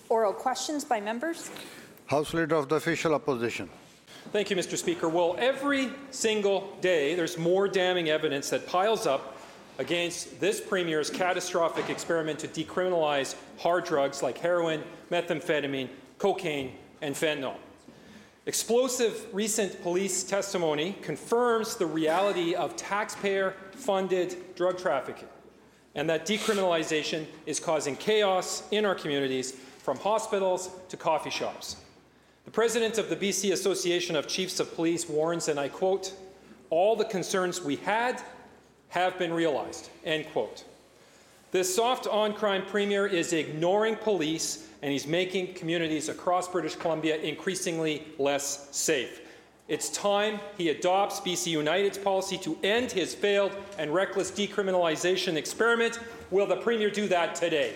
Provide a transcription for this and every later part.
Oral questions by members. House Leader of the Official Opposition. Thank you, Mr. Speaker. Well, every single day there's more damning evidence that piles up against this Premier's catastrophic experiment to decriminalize hard drugs like heroin, methamphetamine, cocaine, and fentanyl. Explosive recent police testimony confirms the reality of taxpayer-funded drug trafficking, and that decriminalization is causing chaos in our communities, from hospitals to coffee shops. The President of the BC Association of Chiefs of Police warns, and I quote, "All the concerns we had have been realized," end quote. This soft on-crime Premier is ignoring police, and he's making communities across British Columbia increasingly less safe. It's time he adopts BC United's policy to end his failed and reckless decriminalization experiment. Will the Premier do that today?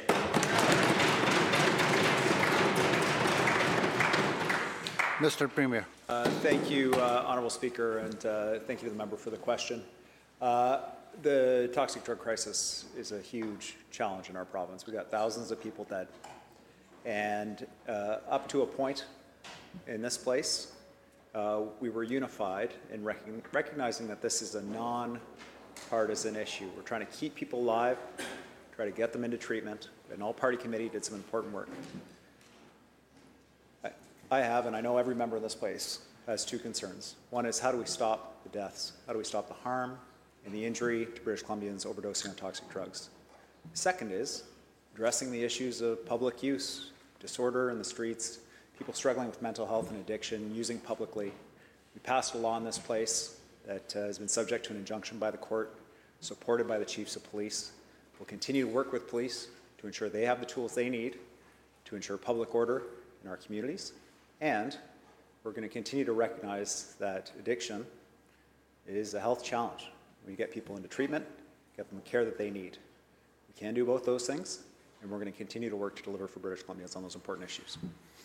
Mr. Premier. Thank you, Honourable Speaker, and thank you to the member for the question. The toxic drug crisis is a huge challenge in our province. We've got thousands of people dead. And up to a point in this place, we were unified in recognizing that this is a non-partisan issue. We're trying to keep people alive, try to get them into treatment. An all-party committee did some important work. I have, and I know every member of this place has two concerns. One is, how do we stop the deaths? How do we stop the harm and the injury to British Columbians overdosing on toxic drugs? The second is addressing the issues of public use, disorder in the streets, people struggling with mental health and addiction, using publicly. We passed a law in this place that has been subject to an injunction by the court, supported by the chiefs of police. We'll continue to work with police to ensure they have the tools they need to ensure public order in our communities. And we're going to continue to recognize that addiction is a health challenge. We get people into treatment, get them the care that they need. We can do both those things, and we're going to continue to work to deliver for British Columbians on those important issues.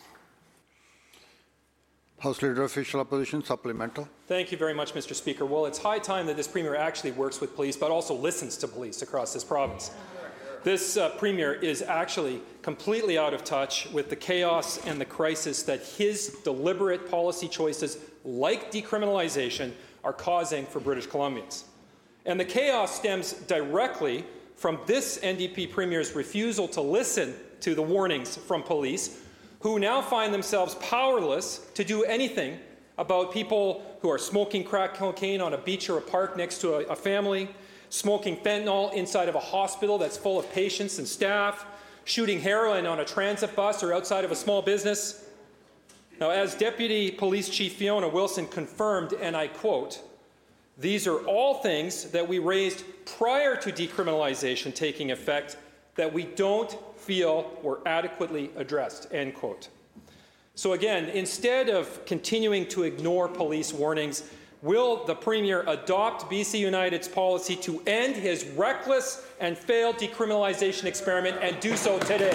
House Leader of Official Opposition, supplemental. Thank you very much, Mr. Speaker. Well, it's high time that this Premier actually works with police, but also listens to police across this province. This Premier is actually completely out of touch with the chaos and the crisis that his deliberate policy choices, like decriminalization, are causing for British Columbians. And the chaos stems directly from this NDP Premier's refusal to listen to the warnings from police, who now find themselves powerless to do anything about people who are smoking crack cocaine on a beach or a park next to a family, smoking fentanyl inside of a hospital that's full of patients and staff, shooting heroin on a transit bus or outside of a small business. Now, as Deputy Police Chief Fiona Wilson confirmed, and I quote, "These are all things that we raised prior to decriminalization taking effect that we don't feel were adequately addressed," end quote. So again, instead of continuing to ignore police warnings, will the Premier adopt BC United's policy to end his reckless and failed decriminalization experiment, and do so today?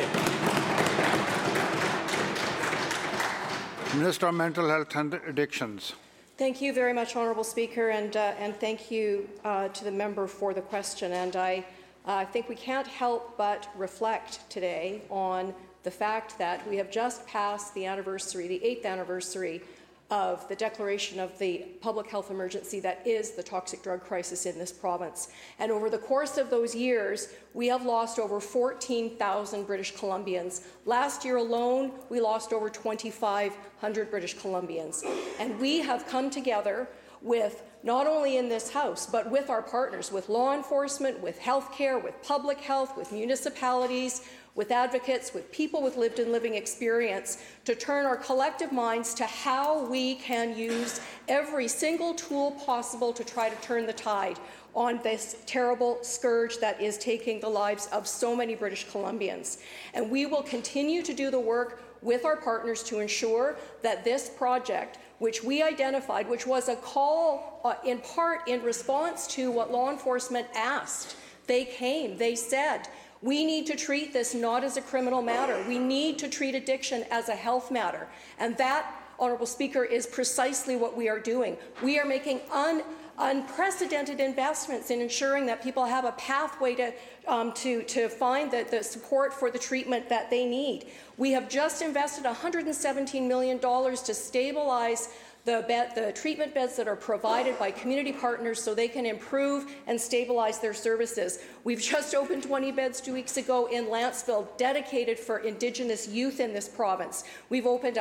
Minister of Mental Health and Addictions. Thank you very much, Honourable Speaker, and thank you to the member for the question. And I think we can't help but reflect today on the fact that we have just passed the anniversary, the 8th anniversary of the declaration of the public health emergency that is the toxic drug crisis in this province. And over the course of those years, we have lost over 14,000 British Columbians. Last year alone, we lost over 2,500 British Columbians. And we have come together with, not only in this House, but with our partners, with law enforcement, with healthcare, with public health, with municipalities, with advocates, with people with lived and living experience, to turn our collective minds to how we can use every single tool possible to try to turn the tide on this terrible scourge that is taking the lives of so many British Columbians. And we will continue to do the work with our partners to ensure that this project, which we identified, which was a call in part in response to what law enforcement asked. They came, they said, we need to treat this not as a criminal matter. We need to treat addiction as a health matter. And that, Honourable Speaker, is precisely what we are doing. We are making unprecedented investments in ensuring that people have a pathway to find the support for the treatment that they need. We have just invested $117 million to stabilize the treatment beds that are provided by community partners so they can improve and stabilize their services. We've just opened 20 beds 2 weeks ago in Lantzville, dedicated for Indigenous youth in this province. We've opened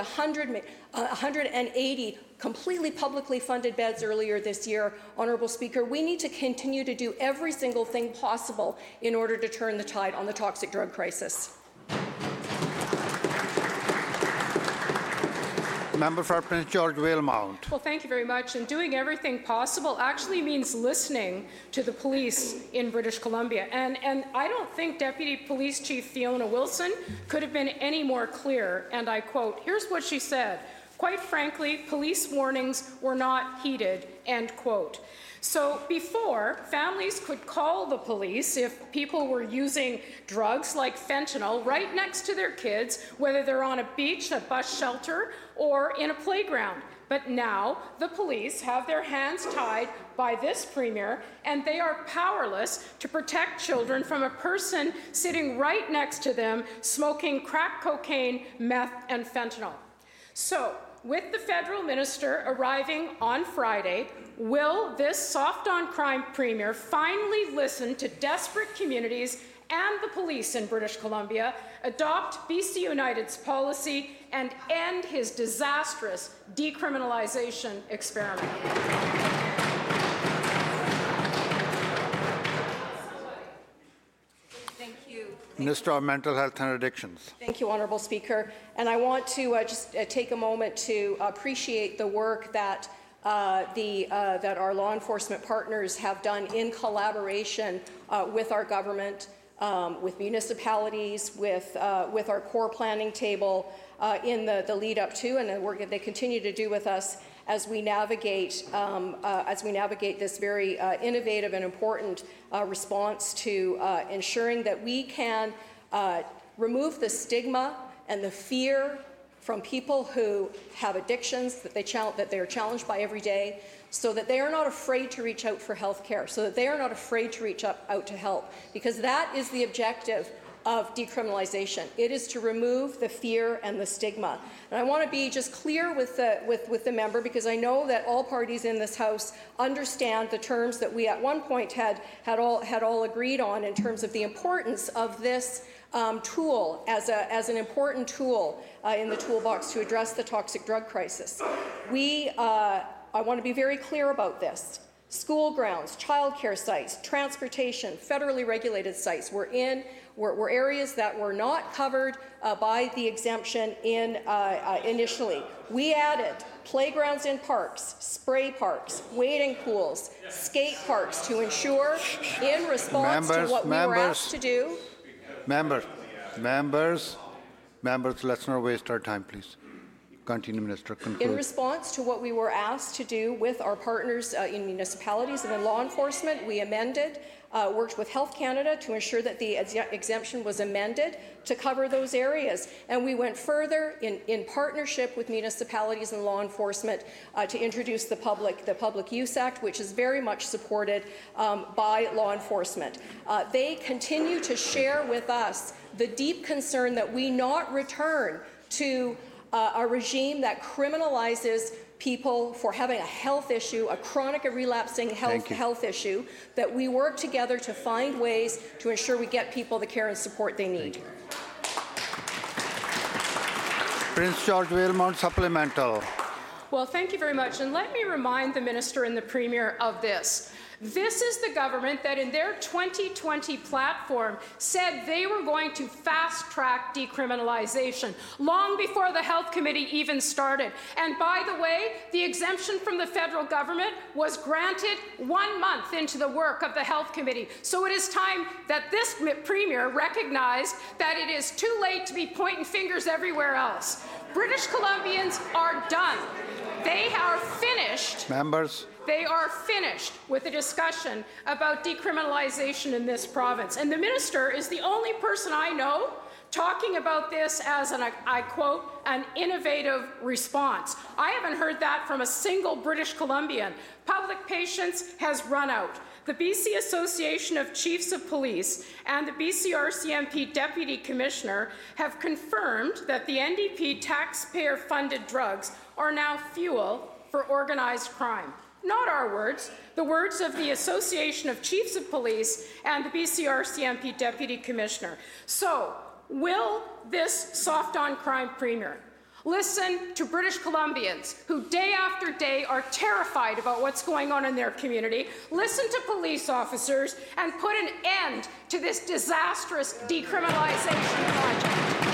180 completely publicly funded beds earlier this year. Honourable Speaker, we need to continue to do every single thing possible in order to turn the tide on the toxic drug crisis. Member for Prince George Valemount. Well, thank you very much. And doing everything possible actually means listening to the police in British Columbia. And I don't think Deputy Police Chief Fiona Wilson could have been any more clear. And I quote, here's what she said. Quite frankly, police warnings were not heeded, end quote. So before, families could call the police if people were using drugs like fentanyl right next to their kids, whether they're on a beach, a bus shelter, or in a playground. But now the police have their hands tied by this Premier, and they are powerless to protect children from a person sitting right next to them smoking crack cocaine, meth, and fentanyl. So, with the federal minister arriving on Friday, will this soft-on-crime Premier finally listen to desperate communities and the police in British Columbia, adopt BC United's policy, and end his disastrous decriminalization experiment? Minister of Mental Health and Addictions. Thank you, Honourable Speaker. And I want to just take a moment to appreciate the work that that our law enforcement partners have done in collaboration with our government, with municipalities, with our core planning table in the lead up to, and the work that they continue to do with us as we navigate this very innovative and important response to ensuring that we can remove the stigma and the fear from people who have addictions that they are challenged by every day, so that they are not afraid to reach out for health care, so that they are not afraid to reach out to help, because that is the objective of decriminalization. It is to remove the fear and the stigma. And I want to be just clear with the member, because I know that all parties in this House understand the terms that we at one point had all agreed on in terms of the importance of this tool as an important tool in the toolbox to address the toxic drug crisis. I want to be very clear about this. School grounds, childcare sites, transportation, federally regulated sites were areas that were not covered by the exemption initially. We added playgrounds in parks, spray parks, wading pools, skate parks to ensure, in response to what we were asked to do. Members, let's not waste our time, please. Continue, Minister. Conclude. In response to what we were asked to do with our partners in municipalities and in law enforcement, we amended, worked with Health Canada to ensure that the exemption was amended to cover those areas. And we went further in partnership with municipalities and law enforcement to introduce the Public Use Act, which is very much supported by law enforcement. They continue to share with us the deep concern that we not return to a regime that criminalizes people for having a health issue, a chronic and relapsing health issue, that we work together to find ways to ensure we get people the care and support they need. Prince George Valemount supplemental. Well, thank you very much. And let me remind the Minister and the Premier of this. This is the government that in their 2020 platform said they were going to fast-track decriminalization long before the Health Committee even started. And by the way, the exemption from the federal government was granted 1 month into the work of the Health Committee. So it is time that this Premier recognized that it is too late to be pointing fingers everywhere else. British Columbians are done. They are finished. Members. They are finished with the discussion about decriminalization in this province. And the minister is the only person I know talking about this as I quote, an innovative response. I haven't heard that from a single British Columbian. Public patience has run out. The BC Association of Chiefs of Police and the BC RCMP Deputy Commissioner have confirmed that the NDP taxpayer-funded drugs are now fuel for organized crime. Not our words, the words of the Association of Chiefs of Police and the BC RCMP Deputy Commissioner. So, will this soft-on-crime premier listen to British Columbians who day after day are terrified about what's going on in their community, listen to police officers, and put an end to this disastrous decriminalization project?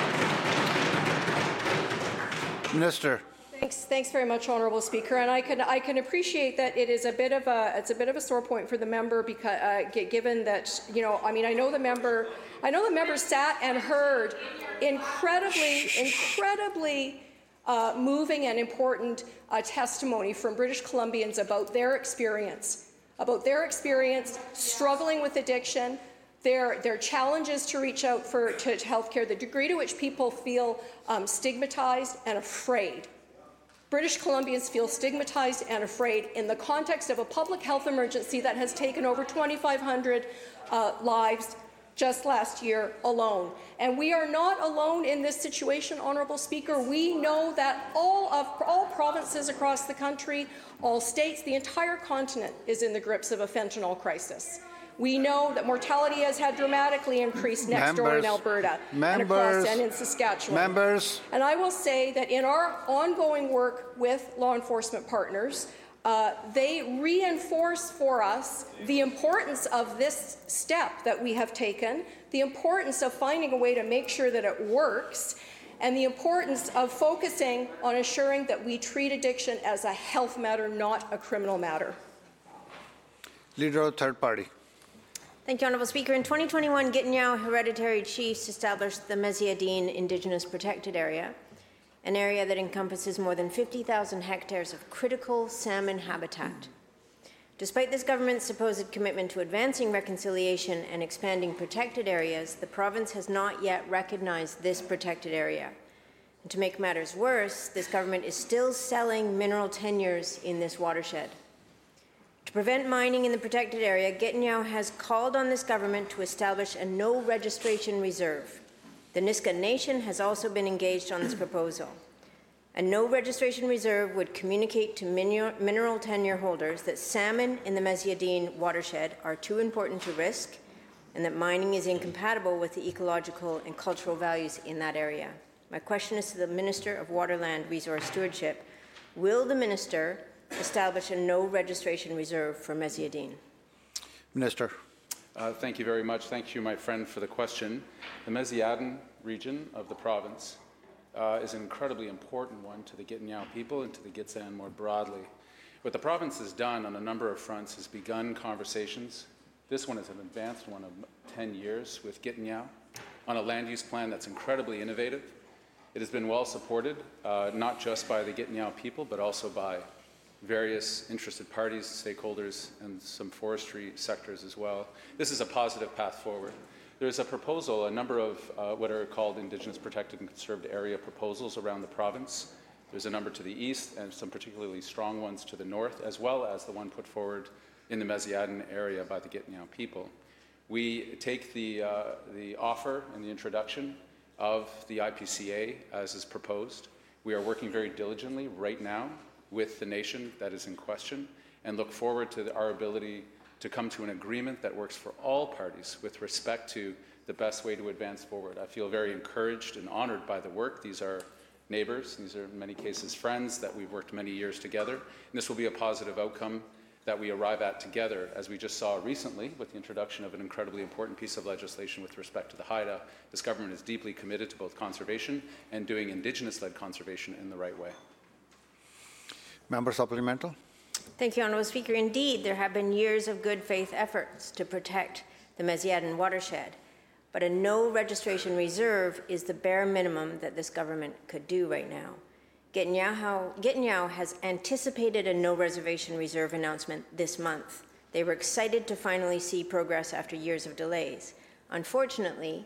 Minister. Thanks very much, Honourable Speaker. And I can appreciate that it is a bit of a sore point for the member because given that I know the member sat and heard incredibly moving and important testimony from British Columbians about their experience struggling with addiction, their challenges to reach out to healthcare, the degree to which people feel stigmatized and afraid. British Columbians feel stigmatized and afraid in the context of a public health emergency that has taken over 2,500 lives just last year alone. And we are not alone in this situation, Honourable Speaker. We know that all provinces across the country, all states, the entire continent is in the grips of a fentanyl crisis. We know that mortality has had dramatically increased next door in Alberta and across and in Saskatchewan. And I will say that in our ongoing work with law enforcement partners, they reinforce for us the importance of this step that we have taken, the importance of finding a way to make sure that it works, and the importance of focusing on ensuring that we treat addiction as a health matter, not a criminal matter. Leader of Third Party. Thank you, Honourable Speaker. In 2021, Gatineau Hereditary Chiefs established the Meziadine Indigenous Protected Area, an area that encompasses more than 50,000 hectares of critical salmon habitat. Despite this government's supposed commitment to advancing reconciliation and expanding protected areas, the province has not yet recognized this protected area. And to make matters worse, this government is still selling mineral tenures in this watershed. To prevent mining in the protected area, Gatineau has called on this government to establish a no-registration reserve. The Nisga'a Nation has also been engaged on this proposal. A no-registration reserve would communicate to mineral tenure holders that salmon in the Meziadine watershed are too important to risk and that mining is incompatible with the ecological and cultural values in that area. My question is to the Minister of Waterland Resource Stewardship. Will the Minister establish a no-registration reserve for Meziadine? Minister. Thank you very much. Thank you, my friend, for the question. The Meziadine region of the province is an incredibly important one to the Gatineau people and to the Gitxsan more broadly. What the province has done on a number of fronts is begun conversations. This one is an advanced one of 10 years with Gatineau on a land use plan that's incredibly innovative. It has been well supported, not just by the Gatineau people, but also by various interested parties, stakeholders, and some forestry sectors as well. This is a positive path forward. There's a proposal, a number of what are called Indigenous Protected and Conserved Area proposals around the province. There's a number to the east and some particularly strong ones to the north, as well as the one put forward in the Meziadine area by the Gatineau people. We take the offer and the introduction of the IPCA as is proposed. We are working very diligently right now with the nation that is in question and look forward to our ability to come to an agreement that works for all parties with respect to the best way to advance forward. I feel very encouraged and honored by the work. These are neighbors, these are in many cases friends that we've worked many years together, and this will be a positive outcome that we arrive at together, as we just saw recently with the introduction of an incredibly important piece of legislation with respect to the Haida. This government is deeply committed to both conservation and doing Indigenous-led conservation in the right way. Member supplemental. Thank you, Honourable Speaker. Indeed, there have been years of good faith efforts to protect the Meziadine watershed, but a no-registration reserve is the bare minimum that this government could do right now. Gatineau has anticipated a no-reservation reserve announcement this month. They were excited to finally see progress after years of delays. Unfortunately,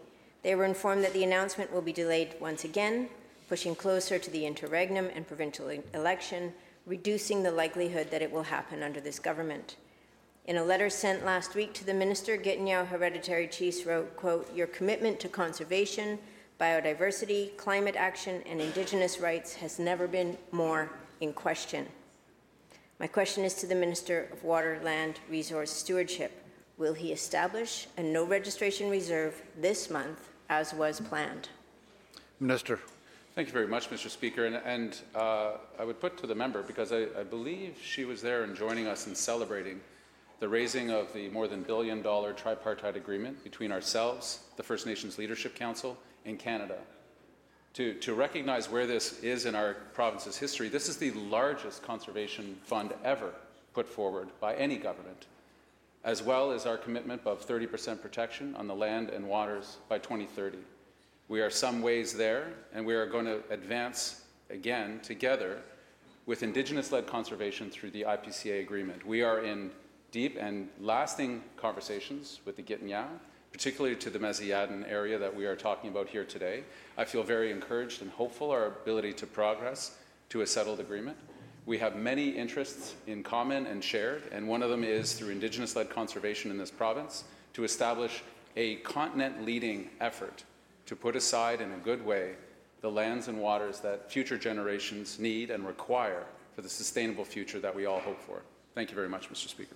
They were informed that the announcement will be delayed once again, pushing closer to the interregnum and provincial election, reducing the likelihood that it will happen under this government. In a letter sent last week to the Minister, Gatineau Hereditary Chiefs wrote, quote, "Your commitment to conservation, biodiversity, climate action, and Indigenous rights has never been more in question." My question is to the Minister of Water, Land, Resource Stewardship. Will he establish a no registration reserve this month, as was planned? Minister. Thank you very much, Mr. Speaker. And I would put to the member, because I believe she was there and joining us in celebrating the raising of the more than $1 billion tripartite agreement between ourselves, the First Nations Leadership Council, and Canada. To recognize where this is in our province's history, this is the largest conservation fund ever put forward by any government, as well as our commitment of 30% protection on the land and waters by 2030. We are some ways there, and we are going to advance again together with Indigenous-led conservation through the IPCA agreement. We are in deep and lasting conversations with the Gatineau, particularly to the Meziadin area that we are talking about here today. I feel very encouraged and hopeful our ability to progress to a settled agreement. We have many interests in common and shared, and one of them is through Indigenous-led conservation in this province to establish a continent-leading effort to put aside in a good way the lands and waters that future generations need and require for the sustainable future that we all hope for. Thank you very much, Mr. Speaker.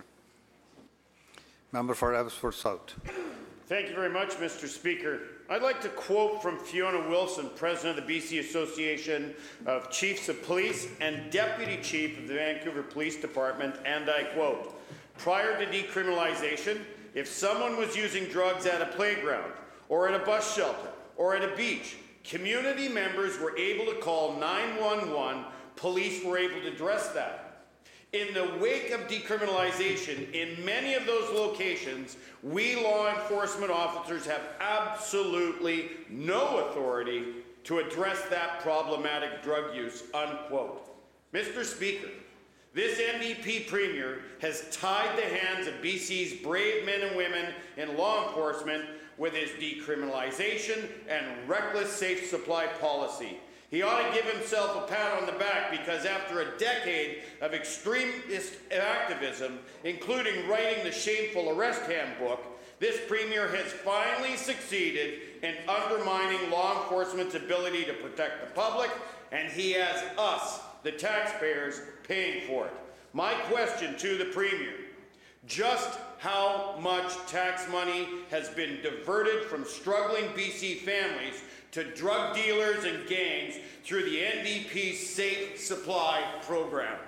Member for Abbotsford South. Thank you very much, Mr. Speaker. I'd like to quote from Fiona Wilson, President of the BC Association of Chiefs of Police and Deputy Chief of the Vancouver Police Department, and I quote, "Prior to decriminalization, if someone was using drugs at a playground or at a bus shelter or at a beach, community members were able to call 911, police were able to address that. In the wake of decriminalization, in many of those locations, we law enforcement officers have absolutely no authority to address that problematic drug use," unquote. Mr. Speaker, this NDP Premier has tied the hands of BC's brave men and women in law enforcement with his decriminalization and reckless safe supply policy. He ought to give himself a pat on the back because after a decade of extremist activism, including writing the shameful arrest handbook, this Premier has finally succeeded in undermining law enforcement's ability to protect the public, and he has us, the taxpayers, paying for it. My question to the Premier, just how much tax money has been diverted from struggling BC families to drug dealers and gangs through the NDP's Safe Supply program?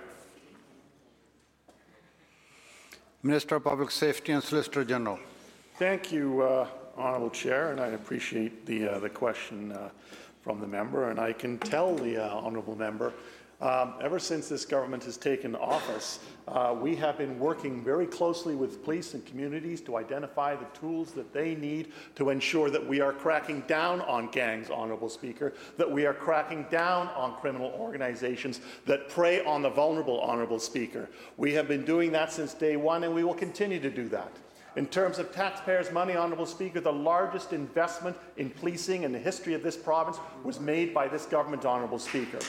Minister of Public Safety and Solicitor General. Thank you, Honourable Chair, and I appreciate the question from the member. And I can tell the Honourable member, ever since this government has taken office, we have been working very closely with police and communities to identify the tools that they need to ensure that we are cracking down on gangs, Honourable Speaker, that we are cracking down on criminal organizations that prey on the vulnerable, Honourable Speaker. We have been doing that since day one, and we will continue to do that. In terms of taxpayers' money, Honourable Speaker, the largest investment in policing in the history of this province was made by this government, Honourable Speaker.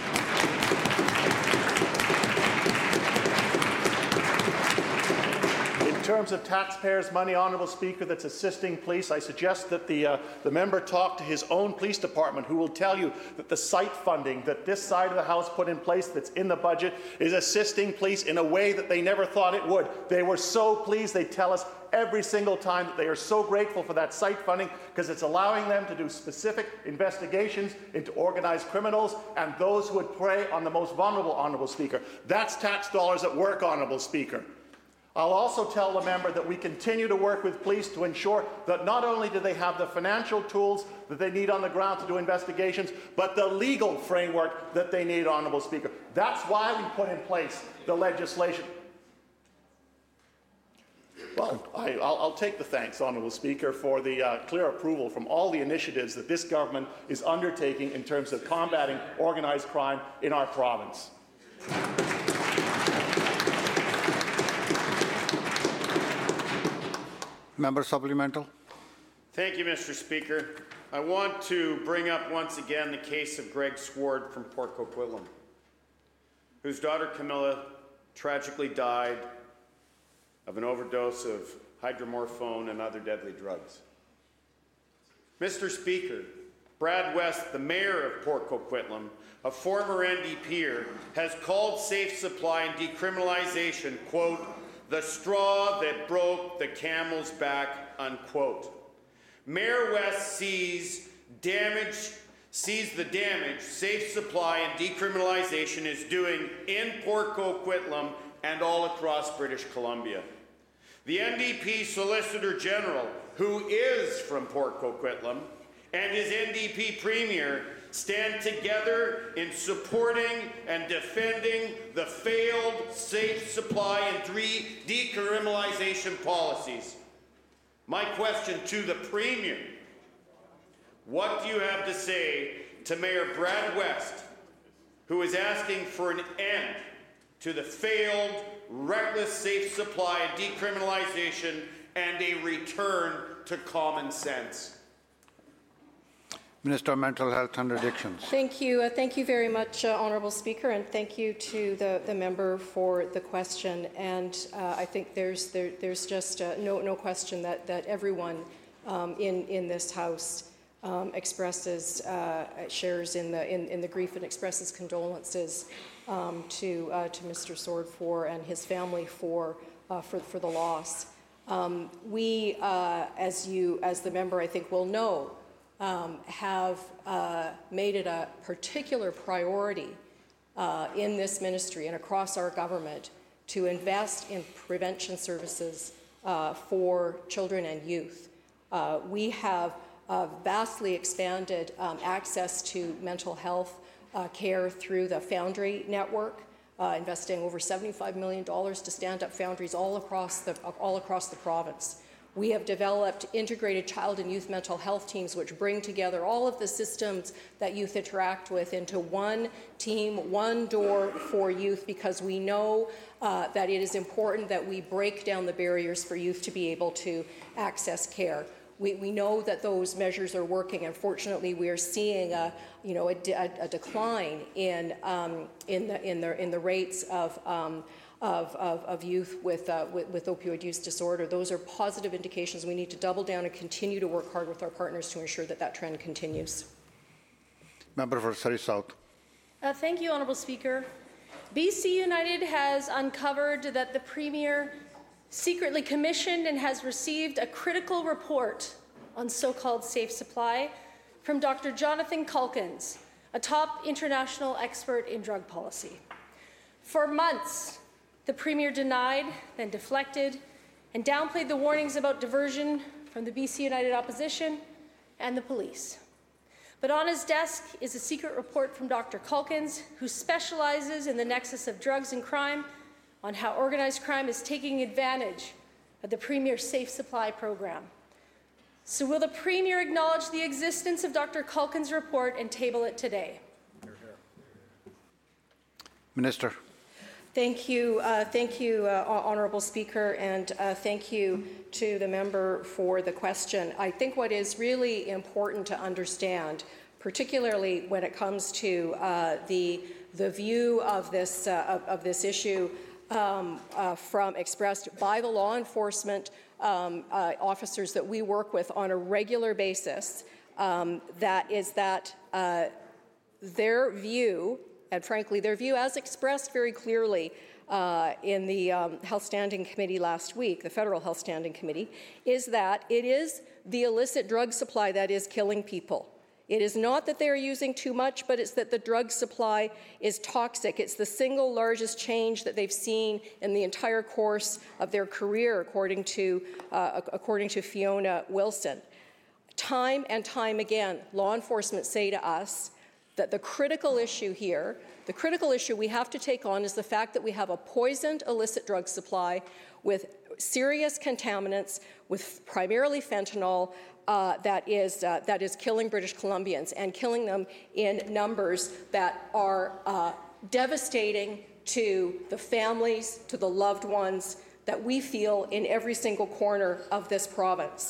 In terms of taxpayers' money, Honourable Speaker, that's assisting police, I suggest that the member talk to his own police department, who will tell you that the site funding that this side of the House put in place that's in the budget is assisting police in a way that they never thought it would. They were so pleased, they tell us every single time that they are so grateful for that site funding because it's allowing them to do specific investigations into organized criminals and those who would prey on the most vulnerable, Honourable Speaker. That's tax dollars at work, Honourable Speaker. I'll also tell the member that we continue to work with police to ensure that not only do they have the financial tools that they need on the ground to do investigations, but the legal framework that they need, Honourable Speaker. That's why we put in place the legislation. Well, I'll take the thanks, Honourable Speaker, for the clear approval from all the initiatives that this government is undertaking in terms of combating organised crime in our province. Member supplemental. Thank you, Mr. Speaker. I want to bring up once again the case of Greg Sward from Port Coquitlam, whose daughter Camilla tragically died of an overdose of hydromorphone and other deadly drugs. Mr. Speaker, Brad West, the mayor of Port Coquitlam, a former NDPer, has called safe supply and decriminalization, quote, the straw that broke the camel's back, unquote. Mayor West sees the damage safe supply and decriminalization is doing in Port Coquitlam and all across British Columbia. The NDP Solicitor General, who is from Port Coquitlam, and his NDP Premier stand together in supporting and defending the failed safe supply and decriminalization policies. My question to the Premier, what do you have to say to Mayor Brad West, who is asking for an end to the failed, reckless safe supply and decriminalization and a return to common sense? Minister of Mental Health and Addictions. Thank you. Thank you very much, Honourable Speaker, and thank you to the member for the question. And I think there's just no question that everyone in this House shares in the grief and expresses condolences to Mr. Sword and his family for the loss. We, as the member I think will know, have made it a particular priority in this ministry and across our government to invest in prevention services for children and youth. We have vastly expanded access to mental health care through the Foundry Network, investing over $75 million to stand up foundries all across the province. We have developed integrated child and youth mental health teams which bring together all of the systems that youth interact with into one team, one door for youth, because we know that it is important that we break down the barriers for youth to be able to access care. We know that those measures are working. Unfortunately, we are seeing a decline in the rates of youth with opioid use disorder. Those are positive indications. We need to double down and continue to work hard with our partners to ensure that trend continues. Member for Surrey South. Thank you, Honourable Speaker. BC United has uncovered that the Premier secretly commissioned and has received a critical report on so-called safe supply from Dr. Jonathan Calkins, a top international expert in drug policy. For months, the Premier denied, then deflected, and downplayed the warnings about diversion from the BC United opposition and the police. But on his desk is a secret report from Dr. Calkins, who specializes in the nexus of drugs and crime, on how organized crime is taking advantage of the Premier's Safe Supply program. So will the Premier acknowledge the existence of Dr. Calkins' report and table it today? Minister. Thank you, Honourable Speaker, and thank you to the member for the question. I think what is really important to understand, particularly when it comes to the view of this issue expressed by the law enforcement officers that we work with on a regular basis, that their view, and frankly their view as expressed very clearly in the Health Standing Committee last week, the Federal Health Standing Committee, is that it is the illicit drug supply that is killing people. It is not that they are using too much, but it's that the drug supply is toxic. It's the single largest change that they've seen in the entire course of their career, according to Fiona Wilson. Time and time again, law enforcement say to us that the critical issue here, the critical issue we have to take on, is the fact that we have a poisoned illicit drug supply with serious contaminants, with primarily fentanyl, that is killing British Columbians and killing them in numbers that are devastating to the families, to the loved ones that we feel in every single corner of this province.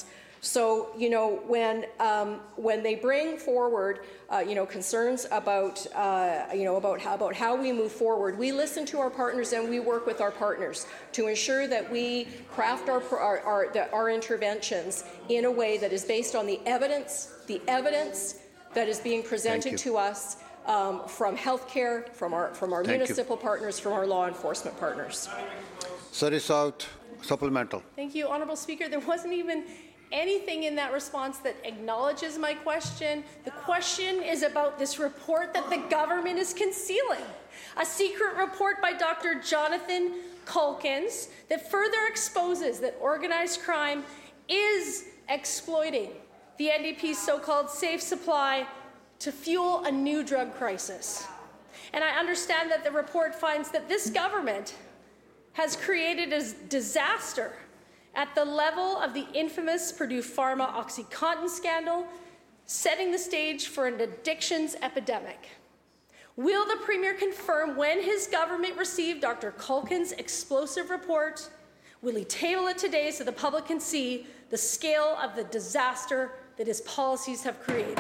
So, when they bring forward, concerns about, about how we move forward, we listen to our partners and we work with our partners to ensure that we craft our interventions in a way that is based on the evidence that is being presented to us from healthcare, from our municipal partners, from our law enforcement partners. Surrey South, supplemental. Thank you, Honourable Speaker. There wasn't even anything in that response that acknowledges my question. The question is about this report that the government is concealing. A secret report by Dr. Jonathan Calkins that further exposes that organized crime is exploiting the NDP's so-called safe supply to fuel a new drug crisis. And I understand that the report finds that this government has created a disaster at the level of the infamous Purdue Pharma OxyContin scandal, setting the stage for an addictions epidemic. Will the Premier confirm when his government received Dr. Calkins' explosive report? Will he table it today so the public can see the scale of the disaster that his policies have created?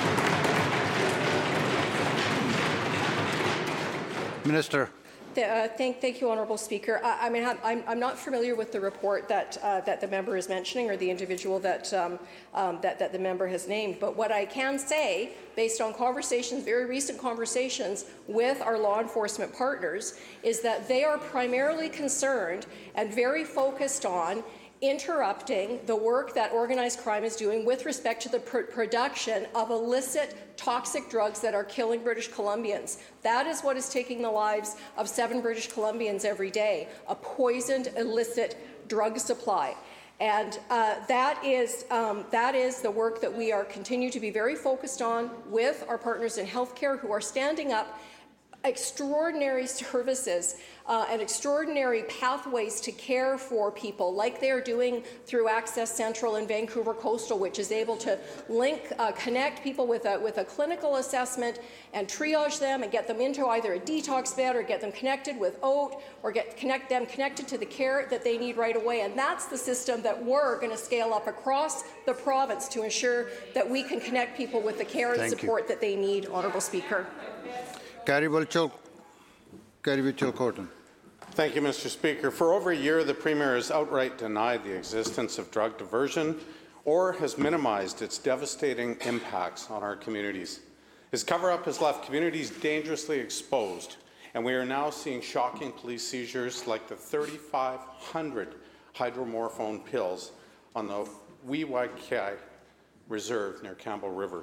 Minister. Thank you, Honourable Speaker. I'm not familiar with the report that the member is mentioning or the individual that the member has named. But what I can say, based on conversations, very recent conversations with our law enforcement partners, is that they are primarily concerned and very focused on interrupting the work that organized crime is doing with respect to the production of illicit toxic drugs that are killing British Columbians. That is what is taking the lives of 7 British Columbians every day, a poisoned illicit drug supply. And that is the work that we are continue to be very focused on with our partners in healthcare who are standing up extraordinary services and extraordinary pathways to care for people, like they're doing through Access Central and Vancouver Coastal, which is able to connect people with a clinical assessment and triage them and get them into either a detox bed or get them connected with OAT or connect them connected to the care that they need right away. And that's the system that we're going to scale up across the province to ensure that we can connect people with the care and support that they need, Honourable Speaker. Carrie Mitchell-Corton. Thank you, Mr. Speaker. For over a year, the Premier has outright denied the existence of drug diversion or has minimized its devastating impacts on our communities. His cover-up has left communities dangerously exposed, and we are now seeing shocking police seizures like the 3,500 hydromorphone pills on the Weewaikai Reserve near Campbell River.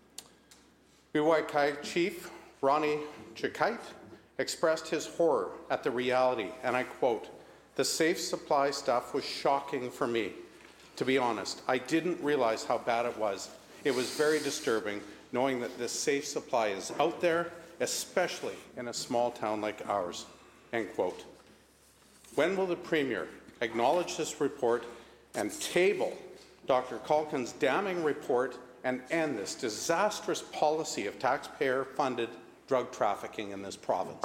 Weewaikai Chief Ronnie Chikite expressed his horror at the reality, and I quote, "The safe supply stuff was shocking for me. To be honest, I didn't realize how bad it was. It was very disturbing knowing that this safe supply is out there, especially in a small town like ours," end quote. When will the Premier acknowledge this report and table Dr. Calkins' damning report and end this disastrous policy of taxpayer-funded drug trafficking in this province?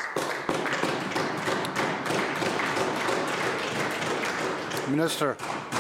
Minister.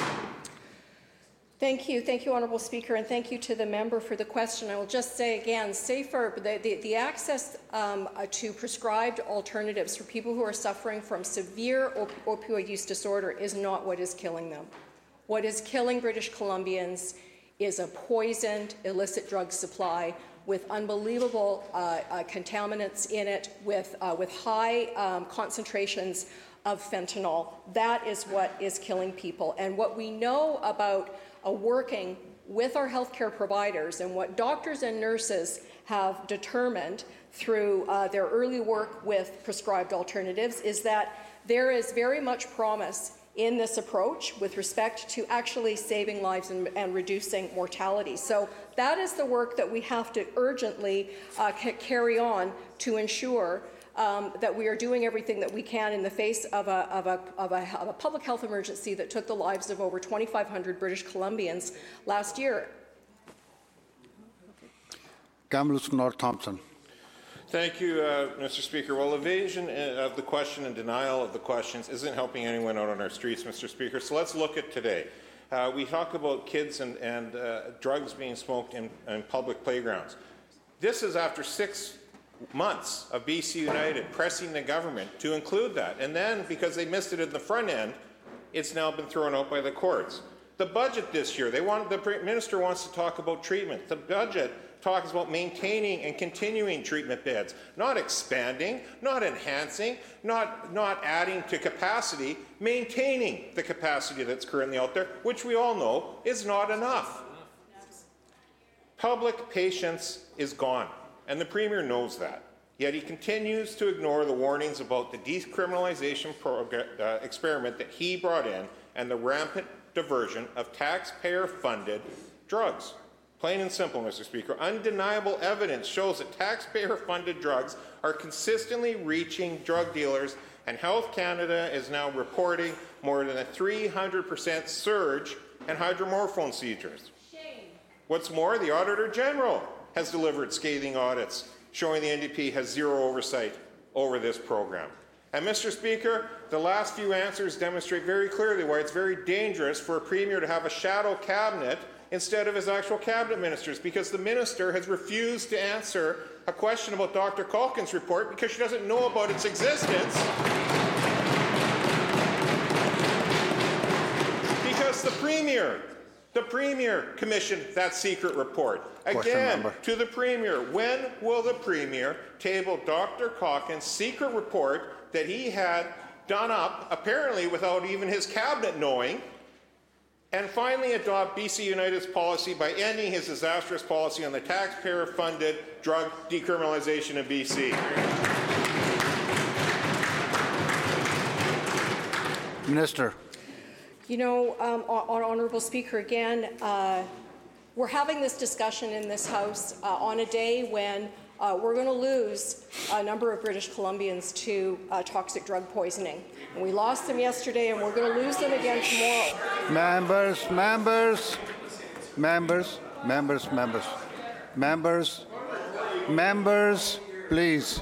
Thank you, Honourable Speaker, and thank you to the member for the question. I will just say again, the access to prescribed alternatives for people who are suffering from severe opioid use disorder is not what is killing them. What is killing British Columbians is a poisoned illicit drug supply with unbelievable contaminants in it, with high concentrations of fentanyl. That is what is killing people. And what we know about working with our healthcare providers and what doctors and nurses have determined through their early work with prescribed alternatives is that there is very much promise in this approach with respect to actually saving lives and reducing mortality. So that is the work that we have to urgently carry on to ensure that we are doing everything that we can in the face of a public health emergency that took the lives of over 2,500 British Columbians last year. Kamloops North Thompson. Thank you, Mr. Speaker. Well, evasion of the question and denial of the questions isn't helping anyone out on our streets, Mr. Speaker. So let's look at today. We talk about kids and drugs being smoked in public playgrounds. This is after 6 months of BC United pressing the government to include that. And then, because they missed it in the front end, it's now been thrown out by the courts. The budget this year, the minister wants to talk about treatment. The budget talks about maintaining and continuing treatment beds, not expanding, not enhancing, not adding to capacity, maintaining the capacity that's currently out there, which we all know is not enough. Public patience is gone, and the Premier knows that. Yet he continues to ignore the warnings about the decriminalization experiment that he brought in and the rampant diversion of taxpayer-funded drugs. Plain and simple, Mr. Speaker. Undeniable evidence shows that taxpayer-funded drugs are consistently reaching drug dealers, and Health Canada is now reporting more than a 300% surge in hydromorphone seizures. What's more, the Auditor General has delivered scathing audits showing the NDP has zero oversight over this program. And Mr. Speaker, the last few answers demonstrate very clearly why it's very dangerous for a Premier to have a shadow cabinet instead of his actual cabinet ministers, because the minister has refused to answer a question about Dr. Culkin's report because she doesn't know about its existence. Because the Premier commissioned that secret report. Again, to the Premier, when will the Premier table Dr. Culkin's secret report that he had done up, apparently without even his cabinet knowing, and finally adopt BC United's policy by ending his disastrous policy on the taxpayer-funded drug decriminalization in BC? Minister. You know, Honourable Speaker, again, we're having this discussion in this House on a day when we're going to lose a number of British Columbians to toxic drug poisoning. And we lost them yesterday, and we're going to lose them again tomorrow. Members, please.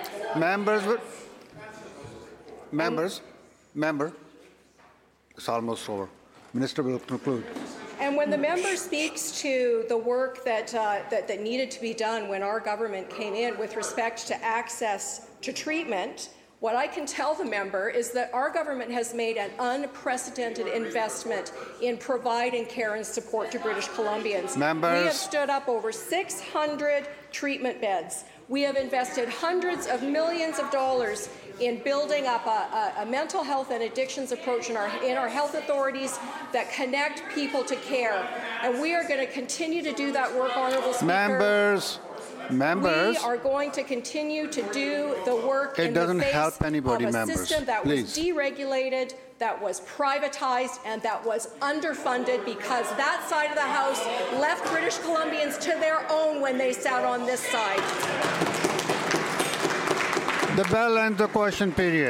Member. It's almost over. Minister will conclude. And when the member speaks to the work that needed to be done when our government came in with respect to access to treatment, what I can tell the member is that our government has made an unprecedented investment in providing care and support to British Columbians. Members. We have stood up over 600 treatment beds. We have invested hundreds of millions of dollars in building up a mental health and addictions approach in our health authorities that connect people to care. And we are going to continue to do that work, Honourable Speaker. Members. We are going to continue to do the work in the face of a system that was deregulated, that was privatized, and that was underfunded because that side of the House left British Columbians to their own when they sat on this side. The bell ends the question period.